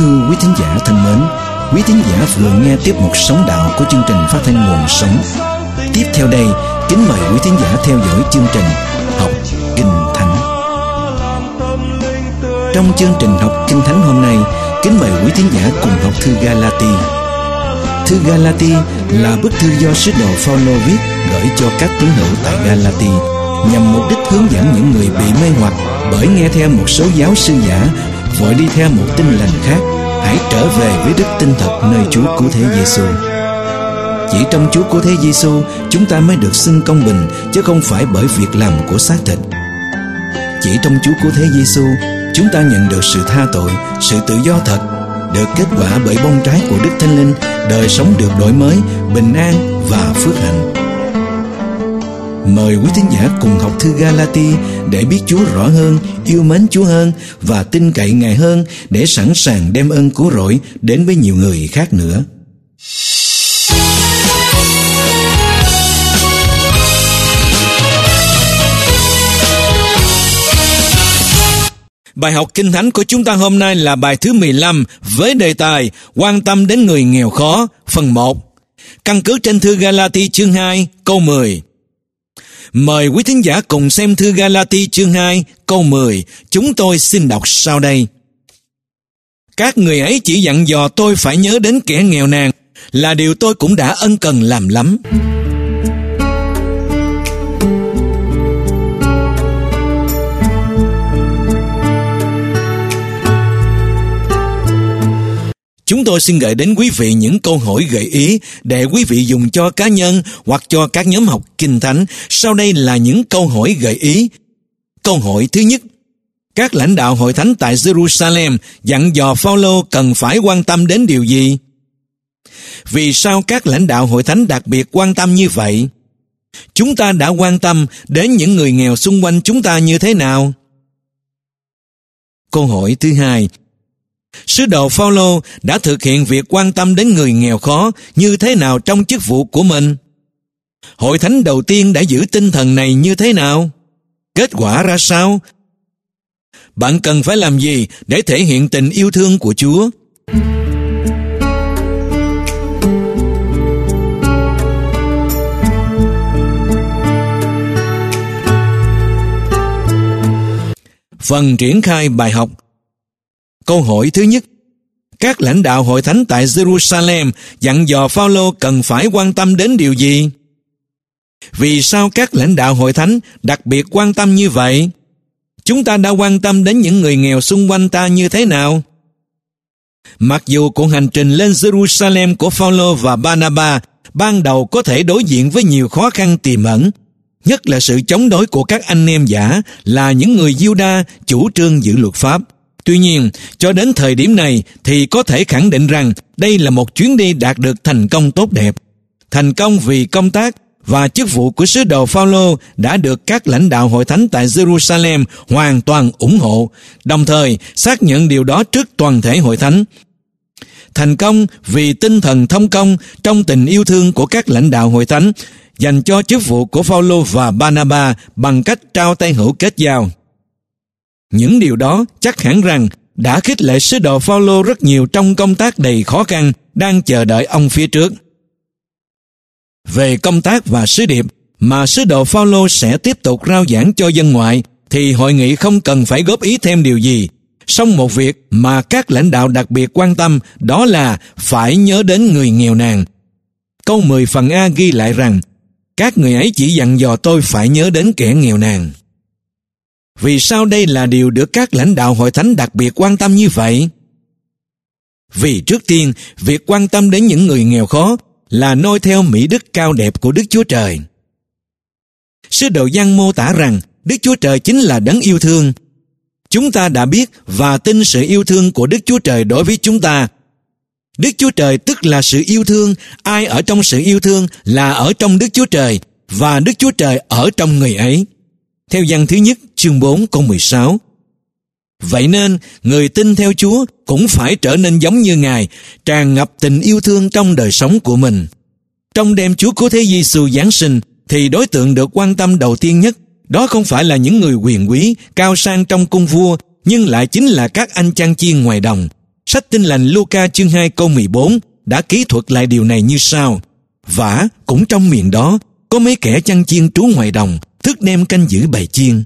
thưa quý thính giả thân mến, quý thính giả vừa nghe tiếp mục Sống Đạo của chương trình phát thanh Nguồn Sống. Tiếp theo đây, kính mời quý thính giả theo dõi chương trình Học Kinh Thánh. Trong chương trình Học Kinh Thánh hôm nay, kính mời quý thính giả cùng học thư Galati. Thư Galati là bức thư do sứ đồ Phaolô viết gửi cho các tín hữu tại Galati, nhằm mục đích hướng dẫn những người bị mê hoặc bởi nghe theo một số giáo sư giả, vội đi theo một tin lành khác, hãy trở về với đức tin thật nơi Chúa Cứu Thế Giêsu. Chỉ trong Chúa Cứu Thế Giêsu chúng ta mới được xưng công bình, chứ không phải bởi việc làm của xác thịt. Chỉ trong Chúa Cứu Thế Giêsu chúng ta nhận được sự tha tội, sự tự do thật, được kết quả bởi bông trái của Đức Thánh Linh, đời sống được đổi mới, bình an và phước hạnh. Mời quý thính giả cùng học thư Galati để biết Chúa rõ hơn, yêu mến Chúa hơn và tin cậy Ngài hơn, để sẵn sàng đem ơn cứu rỗi đến với nhiều người khác nữa. Bài học Kinh Thánh của chúng ta hôm nay là bài thứ 15 với đề tài Quan tâm đến người nghèo khó, phần 1. Căn cứ trên thư Galati chương 2 câu 10. Mời quý thính giả cùng xem thư Galati chương 2 câu 10, chúng tôi xin đọc sau đây. Các người ấy chỉ dặn dò tôi phải nhớ đến kẻ nghèo nàn, là điều tôi cũng đã ân cần làm lắm. Chúng tôi xin gửi đến quý vị những câu hỏi gợi ý để quý vị dùng cho cá nhân hoặc cho các nhóm học Kinh Thánh. Sau đây là những câu hỏi gợi ý. Câu hỏi thứ nhất. Các lãnh đạo hội thánh tại Jerusalem dặn dò Phaolô cần phải quan tâm đến điều gì? Vì sao các lãnh đạo hội thánh đặc biệt quan tâm như vậy? Chúng ta đã quan tâm đến những người nghèo xung quanh chúng ta như thế nào? Câu hỏi thứ hai. Sứ đồ Phaolô đã thực hiện việc quan tâm đến người nghèo khó như thế nào trong chức vụ của mình? Hội thánh đầu tiên đã giữ tinh thần này như thế nào? Kết quả ra sao? Bạn cần phải làm gì để thể hiện tình yêu thương của Chúa? Phần triển khai bài học. Câu hỏi thứ nhất. Các lãnh đạo hội thánh tại Jerusalem dặn dò Phaolô cần phải quan tâm đến điều gì? Vì sao các lãnh đạo hội thánh đặc biệt quan tâm như vậy? Chúng ta đã quan tâm đến những người nghèo xung quanh ta như thế nào? Mặc dù cuộc hành trình lên Jerusalem của Phaolô và Barnabas ban đầu có thể đối diện với nhiều khó khăn tiềm ẩn, nhất là sự chống đối của các anh em giả là những người Giu-đa chủ trương giữ luật pháp. Tuy nhiên, cho đến thời điểm này thì có thể khẳng định rằng đây là một chuyến đi đạt được thành công tốt đẹp. Thành công vì công tác và chức vụ của sứ đồ Phaolô đã được các lãnh đạo hội thánh tại Jerusalem hoàn toàn ủng hộ, đồng thời xác nhận điều đó trước toàn thể hội thánh. Thành công vì tinh thần thông công trong tình yêu thương của các lãnh đạo hội thánh dành cho chức vụ của Phaolô và Barnabas bằng cách trao tay hữu kết giao. Những điều đó chắc hẳn rằng đã khích lệ sứ đồ Phaolô rất nhiều trong công tác đầy khó khăn đang chờ đợi ông phía trước. Về công tác và sứ điệp mà sứ đồ Phaolô sẽ tiếp tục rao giảng cho dân ngoại thì hội nghị không cần phải góp ý thêm điều gì. Song một việc mà các lãnh đạo đặc biệt quan tâm đó là phải nhớ đến người nghèo nàn. Câu 10 phần A ghi lại rằng các người ấy chỉ dặn dò tôi phải nhớ đến kẻ nghèo nàn. Vì sao đây là điều được các lãnh đạo hội thánh đặc biệt quan tâm như vậy? Vì trước tiên, việc quan tâm đến những người nghèo khó là noi theo mỹ đức cao đẹp của Đức Chúa Trời. Sứ đồ Giăng mô tả rằng Đức Chúa Trời chính là đấng yêu thương. Chúng ta đã biết và tin sự yêu thương của Đức Chúa Trời đối với chúng ta. Đức Chúa Trời tức là sự yêu thương, ai ở trong sự yêu thương là ở trong Đức Chúa Trời và Đức Chúa Trời ở trong người ấy. Theo Giăng thứ nhất chương 4 câu 16. Vậy nên, người tin theo Chúa cũng phải trở nên giống như Ngài, tràn ngập tình yêu thương trong đời sống của mình. Trong đêm Chúa Cứu Thế Giêsu Giáng sinh, thì đối tượng được quan tâm đầu tiên nhất, đó không phải là những người quyền quý, cao sang trong cung vua, nhưng lại chính là các anh chăn chiên ngoài đồng. sách Tin lành Luca chương 2 câu 14 đã kỹ thuật lại điều này như sau: vả cũng trong miền đó có mấy kẻ chăn chiên trú ngoài đồng, thức đêm canh giữ bầy chiên.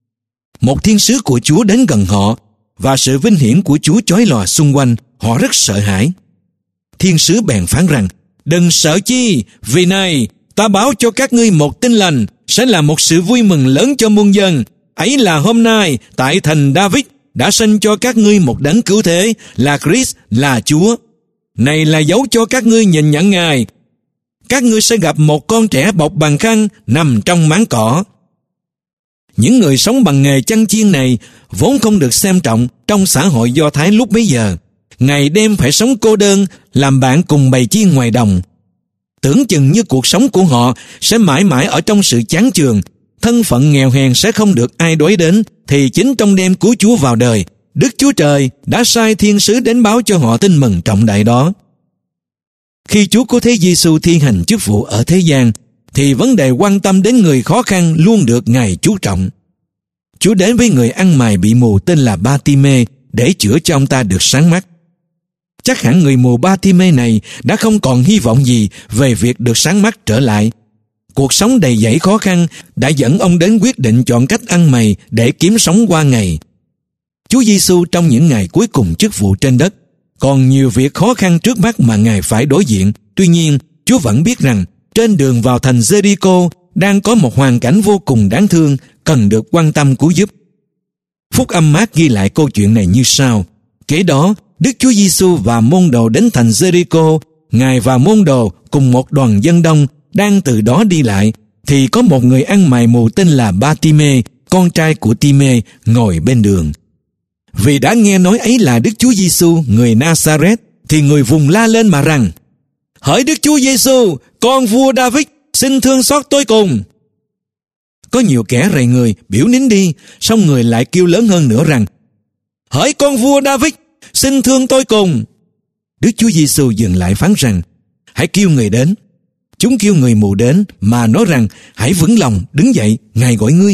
Một thiên sứ của Chúa đến gần họ, và sự vinh hiển của Chúa chói lòa xung quanh, họ rất sợ hãi. Thiên sứ bèn phán rằng: đừng sợ chi, vì này ta báo cho các ngươi một tin lành, sẽ là một sự vui mừng lớn cho muôn dân. Ấy là hôm nay tại thành David đã sinh cho các ngươi một đấng cứu thế, là Christ, là Chúa. Này là dấu cho các ngươi nhìn nhận Ngài. Các ngươi sẽ gặp một con trẻ bọc bằng khăn nằm trong máng cỏ. Những người sống bằng nghề chăn chiên này vốn không được xem trọng trong xã hội Do Thái lúc bấy giờ. Ngày đêm phải sống cô đơn, làm bạn cùng bầy chiên ngoài đồng. Tưởng chừng như cuộc sống của họ sẽ mãi mãi ở trong sự chán chường, thân phận nghèo hèn sẽ không được ai đối đến, thì chính trong đêm cứu Chúa vào đời, Đức Chúa Trời đã sai thiên sứ đến báo cho họ tin mừng trọng đại đó. Khi Chúa Cứu Thế Giêsu thi hành chức vụ ở thế gian, thì vấn đề quan tâm đến người khó khăn luôn được Ngài chú trọng. Chúa đến với người ăn mày bị mù tên là Ba-ti-mê để chữa cho ông ta được sáng mắt. Chắc hẳn người mù Ba-ti-mê này đã không còn hy vọng gì về việc được sáng mắt trở lại. Cuộc sống đầy dẫy khó khăn đã dẫn ông đến quyết định chọn cách ăn mày để kiếm sống qua ngày. Chúa Giêsu trong những ngày cuối cùng chức vụ trên đất, còn nhiều việc khó khăn trước mắt mà Ngài phải đối diện. Tuy nhiên, Chúa vẫn biết rằng trên đường vào thành Jericho đang có một hoàn cảnh vô cùng đáng thương, cần được quan tâm cứu giúp. Phúc âm Mác ghi lại câu chuyện này như sau: kế đó, Đức Chúa Giêsu và môn đồ đến thành Jericho. Ngài và môn đồ cùng một đoàn dân đông đang từ đó đi lại, thì có một người ăn mày mù tên là Ba-ti-mê, con trai của Ti-mê, ngồi bên đường. Vì đã nghe nói ấy là Đức Chúa Giêsu người Na-sa-rét, thì người vùng la lên mà rằng: hỡi Đức Chúa Giêsu, con vua David, xin thương xót tôi cùng. Có nhiều kẻ rầy người biểu nín đi, xong người lại kêu lớn hơn nữa rằng: hỡi con vua David, xin thương tôi cùng. Đức Chúa Giêsu dừng lại phán rằng: hãy kêu người đến. Chúng kêu người mù đến mà nói rằng: hãy vững lòng, đứng dậy, Ngài gọi ngươi.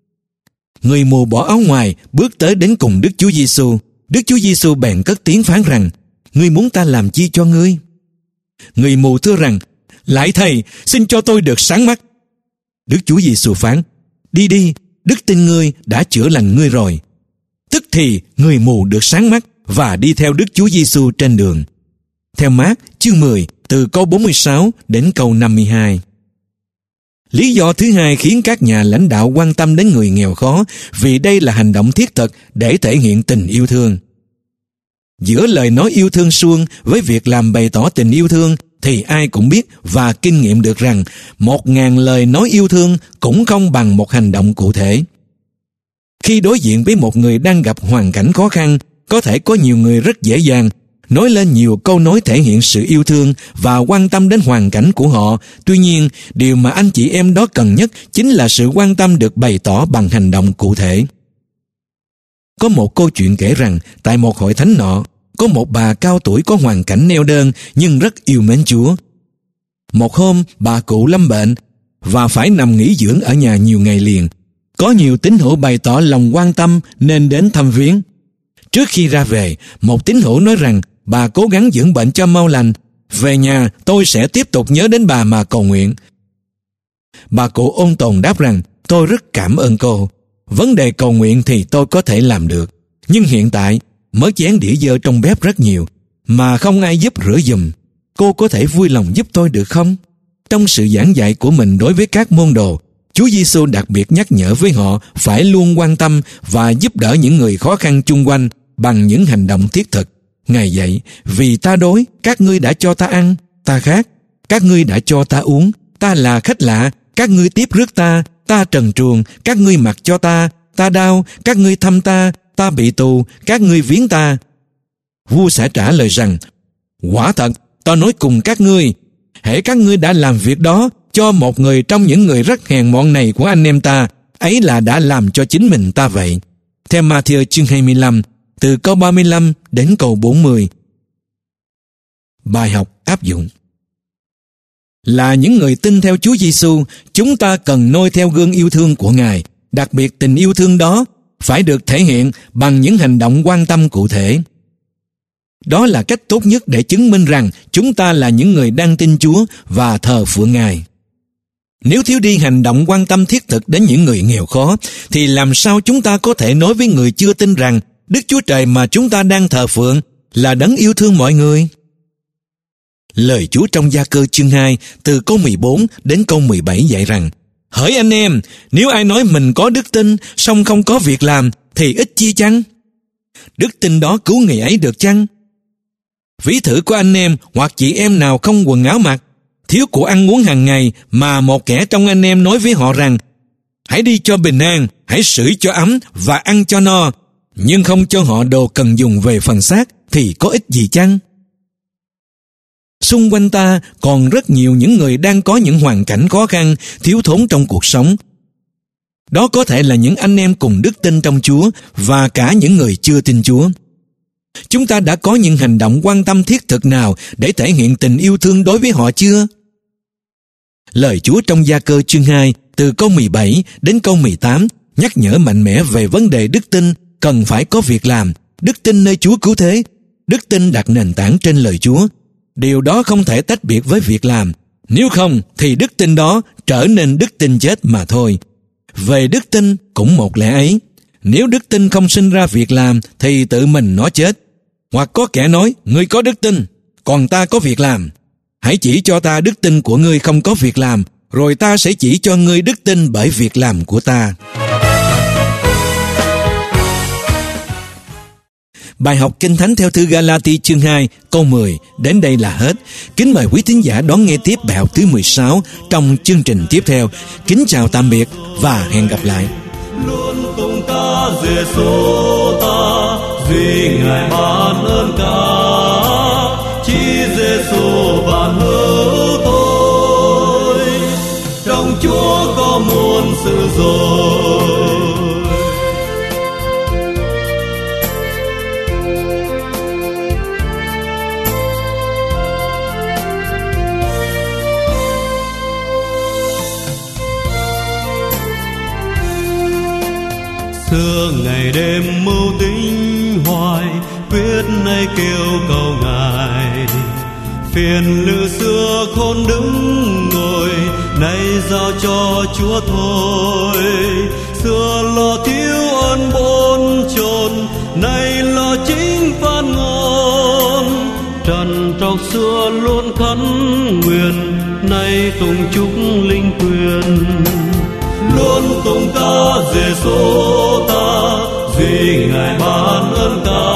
Người mù bỏ áo ngoài, bước tới đến cùng Đức Chúa Giêsu. Đức Chúa Giêsu bèn cất tiếng phán rằng: ngươi muốn ta làm chi cho ngươi? Người mù thưa rằng: lạy Thầy, xin cho tôi được sáng mắt. Đức Chúa Giêsu phán: đi đi, đức tin ngươi đã chữa lành ngươi rồi. Tức thì người mù được sáng mắt và đi theo Đức Chúa Giêsu trên đường. Theo Mác chương 10 từ câu 46 đến câu 52. Lý do thứ hai khiến các nhà lãnh đạo quan tâm đến người nghèo khó, vì đây là hành động thiết thực để thể hiện tình yêu thương. Giữa lời nói yêu thương suông với việc làm bày tỏ tình yêu thương, thì ai cũng biết và kinh nghiệm được rằng 1000 lời nói yêu thương cũng không bằng một hành động cụ thể. Khi đối diện với một người đang gặp hoàn cảnh khó khăn, có thể có nhiều người rất dễ dàng nói lên nhiều câu nói thể hiện sự yêu thương và quan tâm đến hoàn cảnh của họ. Tuy nhiên, điều mà anh chị em đó cần nhất chính là sự quan tâm được bày tỏ bằng hành động cụ thể. Có một câu chuyện kể rằng, tại một hội thánh nọ, có một bà cao tuổi có hoàn cảnh neo đơn nhưng rất yêu mến Chúa. Một hôm, bà cụ lâm bệnh và phải nằm nghỉ dưỡng ở nhà nhiều ngày liền. Có nhiều tín hữu bày tỏ lòng quan tâm nên đến thăm viếng. Trước khi ra về, một tín hữu nói rằng bà cố gắng dưỡng bệnh cho mau lành. Về nhà, tôi sẽ tiếp tục nhớ đến bà mà cầu nguyện. Bà cụ ôn tồn đáp rằng: tôi rất cảm ơn cô. Vấn đề cầu nguyện thì tôi có thể làm được. Nhưng hiện tại, mớ chén đĩa dơ trong bếp rất nhiều, mà không ai giúp rửa giùm. Cô có thể vui lòng giúp tôi được không? Trong sự giảng dạy của mình đối với các môn đồ, Chúa Giêsu đặc biệt nhắc nhở với họ phải luôn quan tâm và giúp đỡ những người khó khăn chung quanh bằng những hành động thiết thực. Ngài dạy: vì ta đói, các ngươi đã cho ta ăn; ta khát, các ngươi đã cho ta uống; ta là khách lạ, các ngươi tiếp rước ta; ta trần truồng, các ngươi mặc cho ta; ta đau, các ngươi thăm ta; ta bị tù, các ngươi viếng ta. Vua sẽ trả lời rằng: quả thật, ta nói cùng các ngươi, hễ các ngươi đã làm việc đó cho một người trong những người rất hèn mọn này của anh em ta, ấy là đã làm cho chính mình ta vậy. Theo Ma-thi-ơ chương 25, từ câu 35 đến câu 40. Bài học áp dụng: là những người tin theo Chúa Giêsu, chúng ta cần noi theo gương yêu thương của Ngài. Đặc biệt tình yêu thương đó phải được thể hiện bằng những hành động quan tâm cụ thể. Đó là cách tốt nhất để chứng minh rằng chúng ta là những người đang tin Chúa và thờ phượng Ngài. Nếu thiếu đi hành động quan tâm thiết thực đến những người nghèo khó, thì làm sao chúng ta có thể nói với người chưa tin rằng Đức Chúa Trời mà chúng ta đang thờ phượng là đấng yêu thương mọi người? Lời Chúa trong Gia-cơ chương 2 từ câu 14 đến câu 17 dạy rằng: Hỡi anh em, nếu ai nói mình có đức tin song không có việc làm thì ích chi chăng? Đức tin đó cứu người ấy được chăng? Ví thử có anh em hoặc chị em nào không quần áo mặc, thiếu của ăn uống hàng ngày, mà một kẻ trong anh em nói với họ rằng: Hãy đi cho bình an, hãy sưởi cho ấm và ăn cho no, nhưng không cho họ đồ cần dùng về phần xác, thì có ích gì chăng? Xung quanh ta còn rất nhiều những người đang có những hoàn cảnh khó khăn, thiếu thốn trong cuộc sống. Đó có thể là những anh em cùng đức tin trong Chúa và cả những người chưa tin Chúa. Chúng ta đã có những hành động quan tâm thiết thực nào để thể hiện tình yêu thương đối với họ chưa? Lời Chúa trong Gia-cơ chương 2 từ câu 17 đến câu 18 nhắc nhở mạnh mẽ về vấn đề đức tin cần phải có việc làm, đức tin nơi Chúa cứu thế, đức tin đặt nền tảng trên lời Chúa. Điều đó không thể tách biệt với việc làm, nếu không thì đức tin đó trở nên đức tin chết mà thôi. Về đức tin cũng một lẽ ấy, nếu đức tin không sinh ra việc làm thì tự mình nó chết. Hoặc có kẻ nói: Ngươi có đức tin, còn ta có việc làm. Hãy chỉ cho ta đức tin của ngươi không có việc làm, rồi ta sẽ chỉ cho ngươi đức tin bởi việc làm của ta. Bài học Kinh Thánh theo thư Ga-la-ti chương 2 câu 10 đến đây là hết. Kính mời quý thính giả đón nghe tiếp bài học thứ 16 trong chương trình tiếp theo. Kính chào tạm biệt và hẹn gặp lại. Luôn tung ca Giê-xu ta, vì Ngài ban ơn ca, chỉ Giê-xu ban hữu tôi. Trong Chúa có muôn sự rồi. Xưa ngày đêm mưu tính hoài, quyết nay kêu cầu Ngài. Phiền lự xưa khôn đứng ngồi, nay giao cho Chúa thôi. Xưa lo thiếu ơn bồn chồn, nay lo chính phán ngôn. Trần trọc xưa luôn khấn nguyện, nay tùng chúc linh quyền. Luôn tung ca Giê-xu ta, vì Ngài ban ơn ca,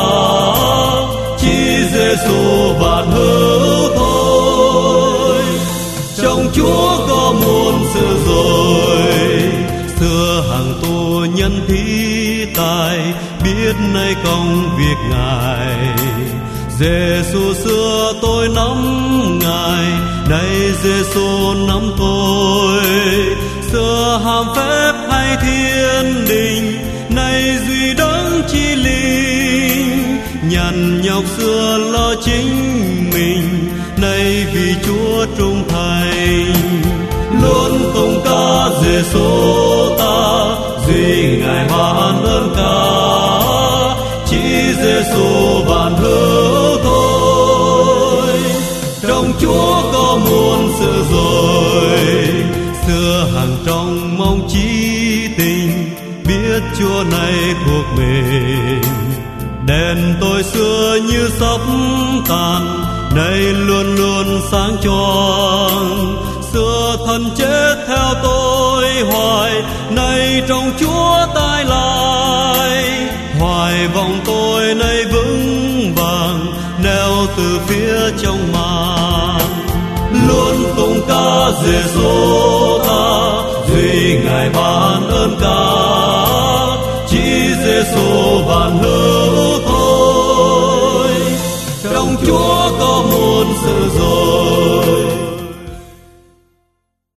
chỉ Giê-xu ban hữu thôi. Trong Chúa có muôn sự rồi. Xưa hàng tu nhân thí tài, biết nay công việc Ngài. Giê-xu xưa tôi nắm Ngài, nay Giê-xu nắm tôi. Xưa hàm phép hay thiên đình, nay duy đấng chi linh. Nhằn nhọc xưa lo chính mình, nay vì Chúa trung thành. Luôn tung ca Giê-xu ta, vì Ngài ban ơn ca, chỉ Giê-xu ban hữu thôi. Trong Chúa có muôn sự rồi. Xưa hàng trong mong chí tình, biết Chúa này thuộc mình. Đèn tôi xưa như sắp tàn, nay luôn luôn sáng choang. Xưa thân chết theo tôi hoài, nay trong Chúa tái lại. Hoài vọng tôi nay vững vàng, neo từ phía trong màn. Luôn tung ca Giê-xu ta, vì Ngài ban ơn ca, chỉ Giê-xu ban hữu